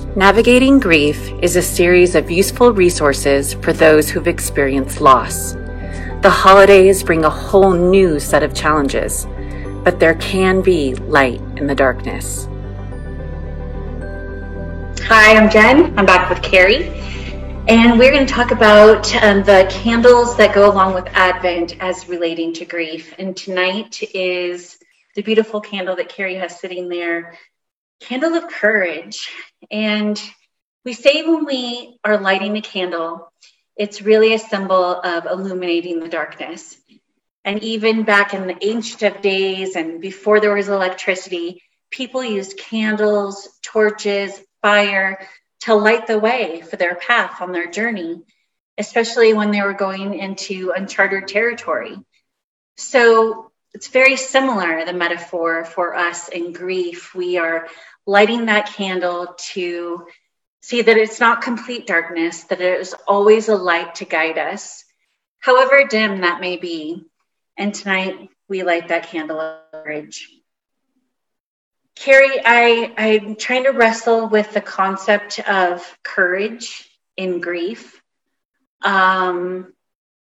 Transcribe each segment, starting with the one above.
Navigating Grief is a series of useful resources for those who've experienced loss. The holidays bring a whole new set of challenges, but there can be light in the darkness. Hi, I'm Jen. I'm back with Carrie, and we're going to talk about the candles that go along with Advent as relating to grief. And tonight is the beautiful candle that Carrie has sitting there, Candle of Courage. And we say when we are lighting a candle, it's really a symbol of illuminating the darkness. And even back in the ancient of days and before there was electricity, people used candles, torches, fire to light the way for their path on their journey, especially when they were going into uncharted territory. So it's very similar, the metaphor for us in grief. We are lighting that candle to see that it's not complete darkness, that there is always a light to guide us, however dim that may be. And tonight we light that candle of courage. Carrie, I'm trying to wrestle with the concept of courage in grief. Courage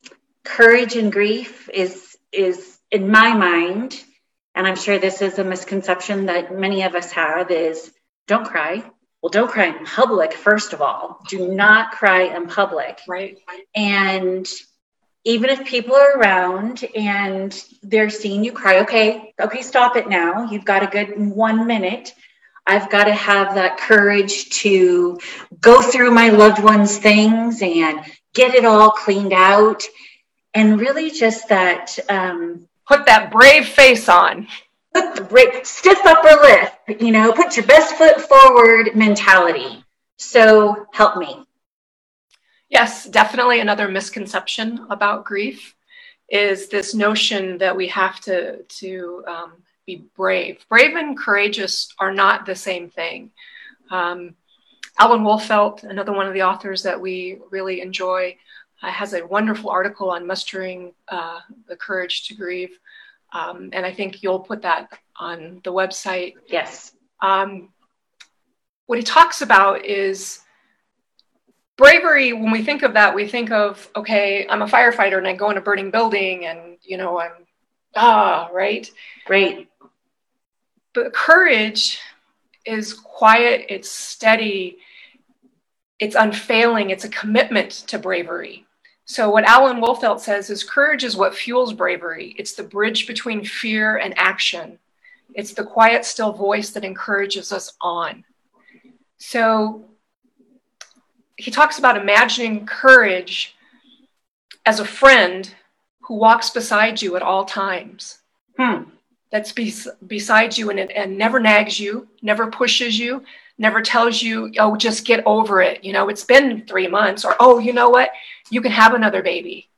in grief is in my mind, and I'm sure this is a misconception that many of us have, is don't cry. Well, don't cry in public, first of all. Do not cry in public. Right. And even if people are around and they're seeing you cry, okay, stop it now. You've got a good 1 minute. I've got to have that courage to go through my loved one's things and get it all cleaned out. And really just that... put that brave face on. Put the brave, stiff upper lip, put your best foot forward mentality. So help me. Yes, definitely another misconception about grief is this notion that we have to be brave. Brave and courageous are not the same thing. Alan Wolfelt, another one of the authors that we really enjoy, has a wonderful article on mustering the courage to grieve. And I think you'll put that on the website. Yes. What he talks about is bravery. When we think of that, we think of, okay, I'm a firefighter and I go in a burning building and, right? Great. But courage is quiet, it's steady, it's unfailing, it's a commitment to bravery. So what Alan Wolfelt says is courage is what fuels bravery. It's the bridge between fear and action. It's the quiet, still voice that encourages us on. So he talks about imagining courage as a friend who walks beside you at all times. That's beside you and never nags you, never pushes you, never tells you, oh, just get over it. It's been 3 months, or, oh, you know what? You can have another baby.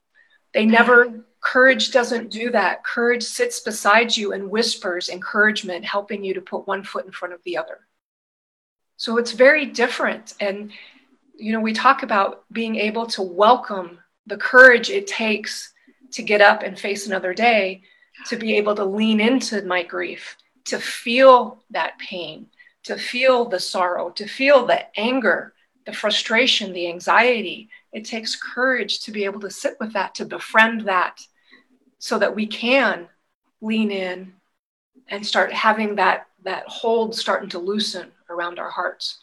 Courage doesn't do that. Courage sits beside you and whispers encouragement, helping you to put one foot in front of the other. So it's very different. And, we talk about being able to welcome the courage it takes to get up and face another day, to be able to lean into my grief, to feel that pain, to feel the sorrow, to feel the anger, the frustration, the anxiety. It takes courage to be able to sit with that, to befriend that, so that we can lean in and start having that hold starting to loosen around our hearts.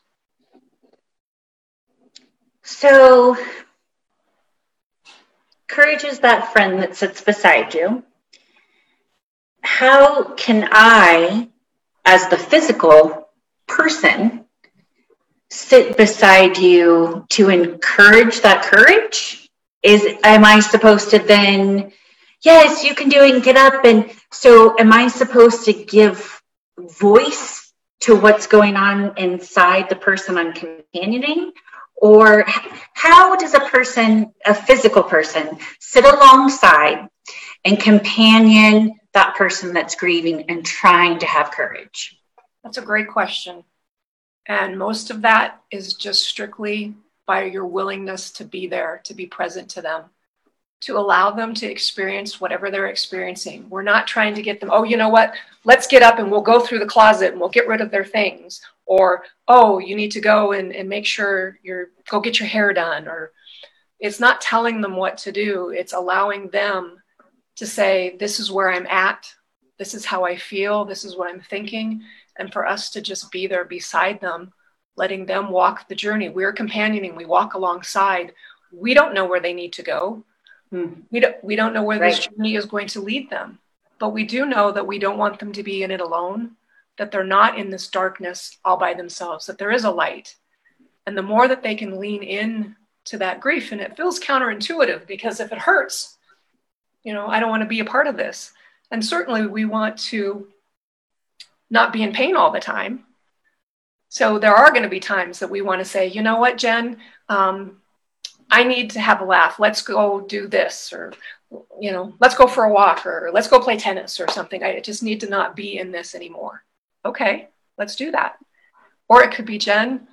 So courage is that friend that sits beside you. How can I, as the physical person, sit beside you to encourage that courage? Am I supposed to then, yes, you can do it and get up? And so am I supposed to give voice to what's going on inside the person I'm companioning? Or how does a physical person, sit alongside and companion that person that's grieving and trying to have courage? That's a great question. And most of that is just strictly by your willingness to be there, to be present to them. to allow them to experience whatever they're experiencing. We're not trying to get them, oh, you know what, let's get up and we'll go through the closet and we'll get rid of their things. Or, oh, you need to go and make sure go get your hair done. Or it's not telling them what to do. It's allowing them to say, this is where I'm at. This is how I feel. This is what I'm thinking. And for us to just be there beside them, letting them walk the journey. We're companioning. We walk alongside. We don't know where they need to go. We don't know where this journey is going to lead them. But we do know that we don't want them to be in it alone, that they're not in this darkness all by themselves, that there is a light. And the more that they can lean in to that grief, and it feels counterintuitive because if it hurts, I don't want to be a part of this. And certainly we want to not be in pain all the time. So there are going to be times that we want to say, you know what, Jen, I need to have a laugh. Let's go do this, or, let's go for a walk, or let's go play tennis or something. I just need to not be in this anymore. Okay, let's do that. Or it could be, Jen,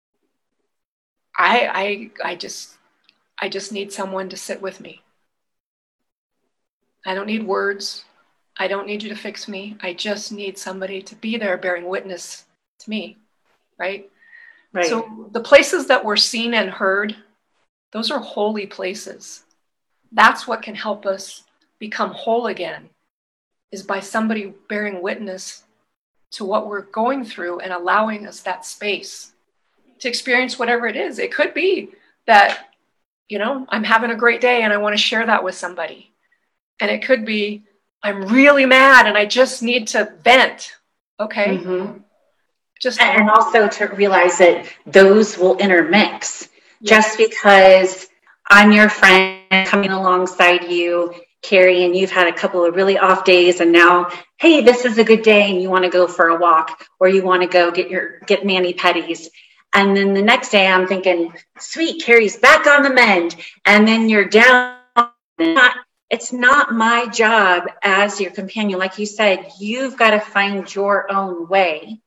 I just need someone to sit with me. I don't need words. I don't need you to fix me. I just need somebody to be there bearing witness to me, right? So the places that we're seen and heard, those are holy places. That's what can help us become whole again, is by somebody bearing witness to what we're going through and allowing us that space to experience whatever it is. It could be that, I'm having a great day and I want to share that with somebody. And it could be, I'm really mad and I just need to vent. Okay. Mm-hmm. And also to realize that those will intermix. Yes. Just because I'm your friend coming alongside you, Carrie, and you've had a couple of really off days, and now, hey, this is a good day, and you want to go for a walk, or you want to go get mani-pedis. And then the next day I'm thinking, sweet, Carrie's back on the mend. And then you're down. It's not my job as your companion. Like you said, you've got to find your own way.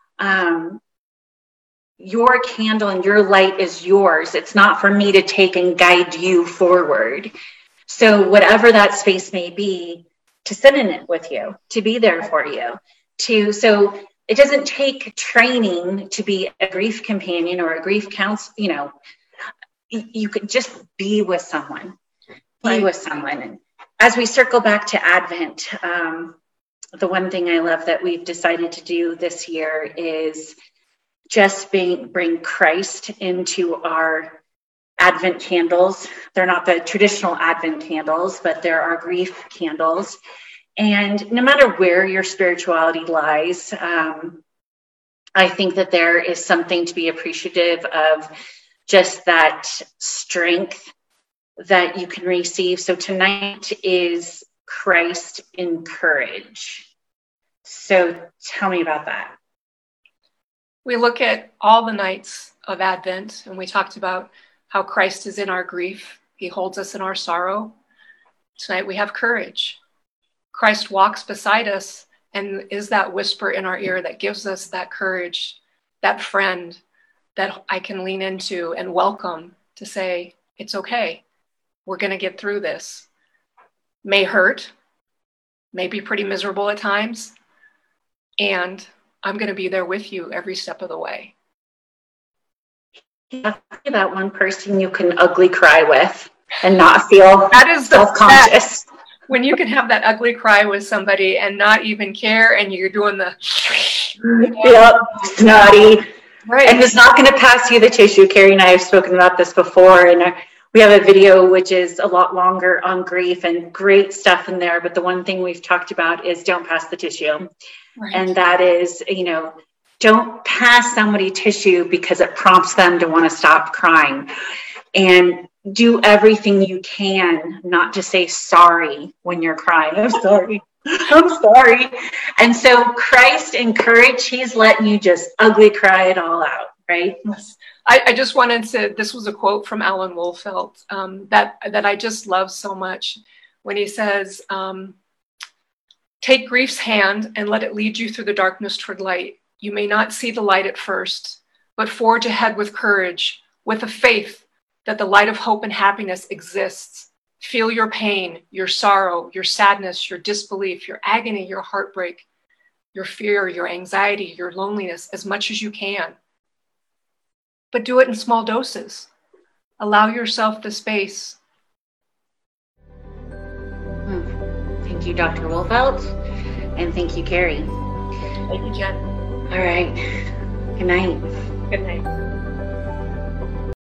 Your candle and your light is yours. It's not for me to take and guide you forward. So whatever that space may be, to sit in it with you, to be there for you. So it doesn't take training to be a grief companion or a grief counselor. You could just be with someone. Be with someone. And as we circle back to Advent, the one thing I love that we've decided to do this year is just bring Christ into our Advent candles. They're not the traditional Advent candles, but they're our grief candles. And no matter where your spirituality lies, I think that there is something to be appreciative of, just that strength that you can receive. So tonight is Christ in Courage. So tell me about that. We look at all the nights of Advent, and we talked about how Christ is in our grief. He holds us in our sorrow. Tonight we have courage. Christ walks beside us and is that whisper in our ear that gives us that courage, that friend that I can lean into and welcome to say, it's okay. We're going to get through this. May hurt, may be pretty miserable at times, and I'm going to be there with you every step of the way. Yeah, that one person you can ugly cry with and not feel that is self-conscious. Best. When you can have that ugly cry with somebody and not even care, and you're doing the snotty. Right. And it's not going to pass you the tissue. Carrie and I have spoken about this before, and we have a video which is a lot longer on grief and great stuff in there. But the one thing we've talked about is don't pass the tissue. Right. And that is, don't pass somebody tissue because it prompts them to want to stop crying. And do everything you can not to say sorry when you're crying. I'm sorry. I'm sorry. And so Christ in Courage, he's letting you just ugly cry it all out, right? Yes. I just wanted to, this was a quote from Alan Wolfelt that I just love so much, when he says, take grief's hand and let it lead you through the darkness toward light. You may not see the light at first, but forge ahead with courage, with a faith that the light of hope and happiness exists Feel your pain, your sorrow, your sadness, your disbelief, your agony, your heartbreak, your fear, your anxiety, your loneliness as much as you can. But do it in small doses. Allow yourself the space. Thank you, Dr. Wolfelt, and thank you, Carrie. Thank you, Jen. All right. Good night. Good night.